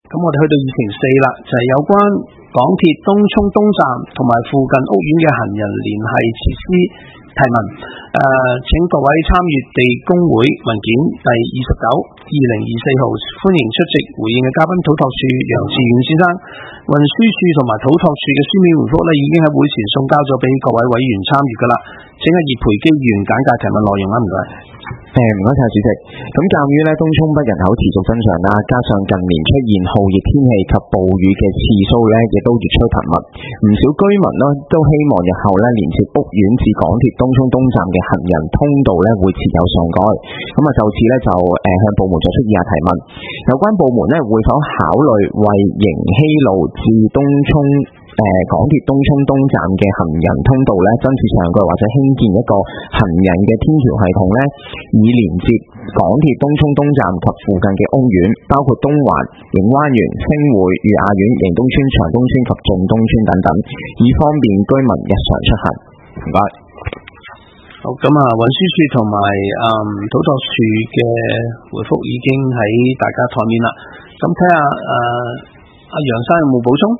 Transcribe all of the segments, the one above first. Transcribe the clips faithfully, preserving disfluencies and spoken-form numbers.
咁我哋去到議程四啦，就係、是、有關港鐵東涌東站同埋附近屋苑嘅行人聯繫設施提問。誒、呃，請各位參與地工會文件第二十九二零二四號，歡迎出席回應嘅嘉賓土拓署楊志遠先生。運輸署同埋土拓署嘅書面回覆呢，已經喺會前送交咗俾各位委員參與噶啦。請阿葉培基議員簡介提問內容啦，唔該。 誒，唔該晒主席。咁鑑於咧東涌北人口持續增長啦，加上近年出現酷熱天氣及暴雨嘅次數咧，亦都越趨頻密，唔少居民咧都希望日後咧連接屋苑至港鐵東涌東站嘅行人通道咧會設有上蓋。咁啊，就此咧就誒向部門作出以下提問：有關部門咧會否考慮為迎禧路至東涌誒、呃、港鐵東涌東站嘅行人通道咧增設上蓋，或者興建一個行人嘅天橋系統咧，以連接港鐵東涌東站及附近嘅屋苑，包括東環、映灣園、星匯、裕雅苑、迎東村、長東村及駿東村等等，以方便居民日常出行。唔該。 好，咁啊，運輸署同埋誒土拓署嘅回覆已經喺大家台面啦。咁睇下誒阿楊生有冇補充？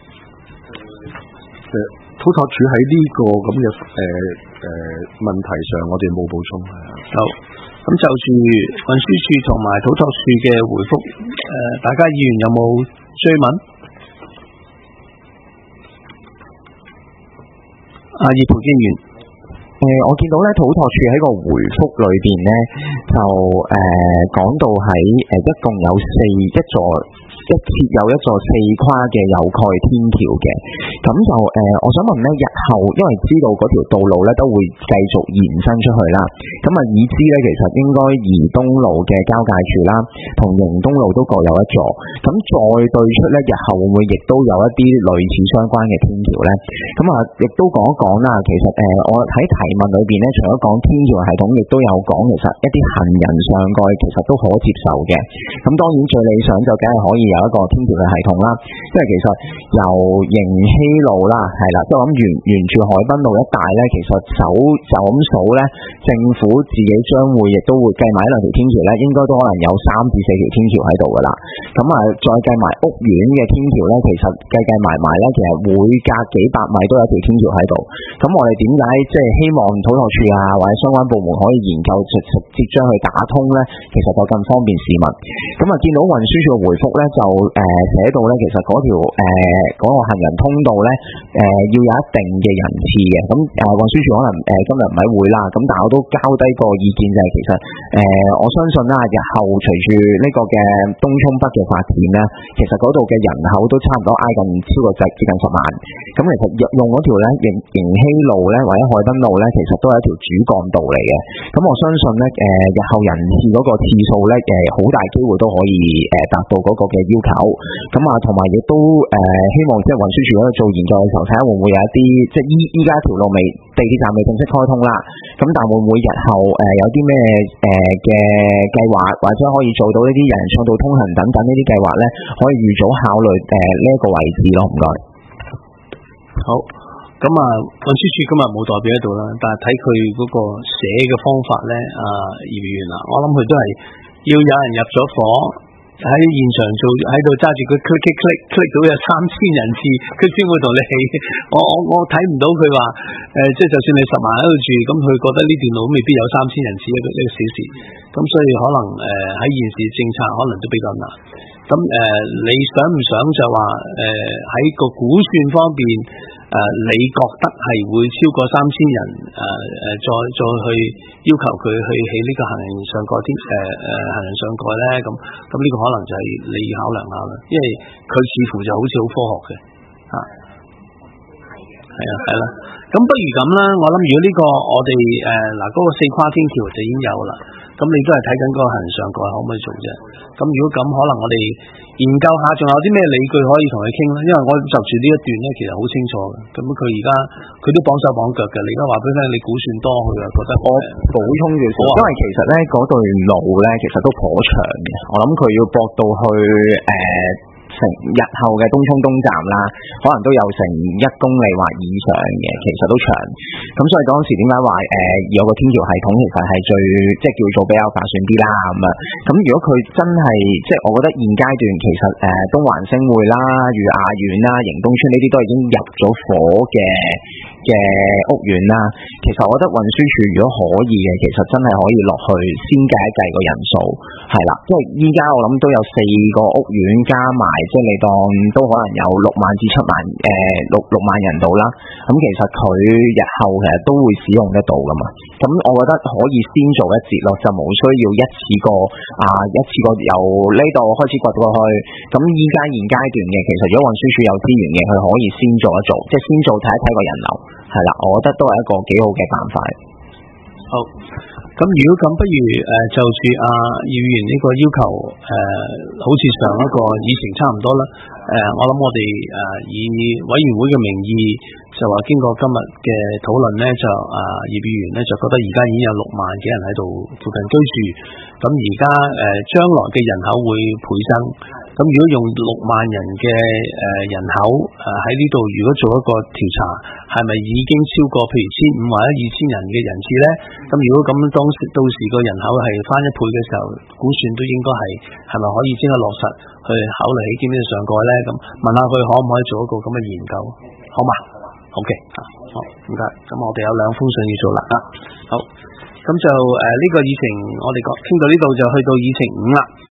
誒，土拓署喺呢個咁嘅誒誒問題上，我哋冇補充。 好，咁就住運輸署同埋土拓署嘅回覆，誒、呃，大家議員有冇追問？阿葉培基議員， 誒、呃，我見到咧土拓署喺個回覆裏邊咧，就誒講、呃、到喺誒、呃、一共有四一座。一設有一座四跨嘅有蓋天橋嘅，咁就誒、呃，我想問咧，日後因為知道嗰條道路咧都會繼續延伸出去啦，咁啊已知咧其實應該怡東路嘅交界處啦，同迎東路都各有一座，咁再對出咧，日後會唔會亦都有一啲類似相關嘅天橋咧？咁啊，亦都講一講啦。其實誒、呃，我喺提問裏邊咧，除咗講天橋系統，亦都有講其實一啲行人上蓋其實都可接受嘅。咁當然最理想就梗係可以有一個天橋嘅系統啦，因為其實由迎禧路啦，係啦，即係我諗沿沿住海濱路一帶咧，其實數就咁數咧，政府自己將會亦都會計埋兩條天橋咧，應該都可能有三至四條天橋喺度噶啦。咁啊，再計埋屋苑嘅天橋咧，其實計計埋埋咧，其實每隔幾百米都有一條天橋喺度。咁我哋點解即係希望土拓署啊或者相關部門可以研究直直接將佢打通咧？其實就更方便市民。咁啊，見到運輸署嘅回覆咧，就誒寫到咧，其實嗰條誒嗰個行人通道咧，誒、呃、要有一定嘅人次嘅。咁誒運輸署可能誒、呃、今日唔喺會啦，咁但係我都交低個意見就係、是、其實誒、呃、我相信啦，日後隨住呢個嘅東涌北嘅發展咧，其實嗰度嘅人口都差唔多挨近超過接近十萬。咁其實用嗰條咧迎迎禧路咧或者海濱路咧，其實都係一條主幹道嚟嘅。咁我相信咧，誒、呃、日後人次嗰個次數咧，誒、呃、好大機會都可以誒達、呃、到嗰個嘅要求。咁啊，同埋亦都誒、呃、希望即係運輸署嗰度做研究嘅時候，睇下會唔會有一啲即係依依家條路未地鐵站未正式開通啦。咁但會唔會日後誒、呃、有啲咩誒嘅計劃，或者可以做到呢啲人暢道通行等等呢啲計劃咧，可以預早考慮誒呢一個位置咯。唔該。 好，咁啊，運輸署今日冇代表喺度啦，但係睇佢嗰個寫嘅方法咧，啊葉議員啊，我諗佢都係要有人入咗伙喺現場做，喺度揸住佢 click click click 到有三千人次，佢先會同你起。我我我睇唔到佢話誒，即係就算你十萬喺度住，咁佢覺得呢段路未必有三千人次一個一個小時，咁所以可能誒喺、呃、現時政策可能都比較難。咁誒、呃，你想唔想就話誒喺個估算方面誒、呃，你覺得係會超過三千人誒誒、呃，再再去要求佢去起呢個行人上蓋天誒誒行人上蓋咧？咁咁呢個可能就係你要考量下啦，因為佢似乎就好似好科學嘅嚇，係啊係啦。咁不如咁啦，我諗如果呢、這個我哋誒嗱嗰個四跨天橋就已經有啦。咁你都係睇緊嗰個行人上蓋可唔可以做啫？咁如果咁，可能我哋研究下，仲有啲咩理據可以同佢傾咧？因為我就住呢一段咧，其實好清楚嘅。咁佢而家佢都綁手綁腳嘅。你而家話俾佢聽，你估算多，佢啊覺得我補充住先，因為其實咧嗰段路咧，其實都頗長嘅。我諗佢要駁到去誒。呃成日後嘅東涌東站啦，可能都有成一公里或以上嘅，其實都長。咁所以當時點解話誒有個天橋系統其實係最即係叫做比較划算啲啦咁啊。咁如果佢真係即係我覺得現階段其實誒、呃、東環星匯啦、裕雅苑啦、迎東村呢啲都已經入咗伙嘅嘅屋苑啦。其實我覺得運輸署如果可以嘅，其實真係可以落去先計一計個人數，係啦，即係依家我諗都有四個屋苑加埋，即係你當都可能有六萬至七萬誒六六萬人度啦。咁其實佢日後其實都會使用得到噶嘛。咁我覺得可以先做一節咯，就冇需要一次過啊一次過由呢度開始掘過去。咁依家現階段嘅，其實如果運輸署有資源嘅，佢可以先做一做，即係先做睇一睇個人流，係啦，我覺得都係一個幾好嘅辦法。 好，咁如果咁，不如誒、呃、就住阿葉議員呢個要求，誒、呃、好似上一個議程差唔多啦。誒、呃，我諗我哋誒、呃、以委員會嘅名義，就話經過今日嘅討論咧，就啊葉議員咧就覺得而家已經有六萬幾人喺度附近居住，咁而家誒將來嘅人口會倍增。咁如果用六萬人嘅誒人口誒喺呢度，如果做一個調查，係咪已經超過譬如千五或者二千人嘅人次咧？咁如果咁當時到時個人口係翻一倍嘅時候，估算都應該係係咪可以即刻落實去考慮起點呢度上蓋咧？咁問下佢可唔可以做一個咁嘅研究，好嘛？好嘅，好唔該。咁我哋有兩封信要做啦啊，好，咁就誒呢、呃這個議程我哋講傾到呢度就去到議程五啦。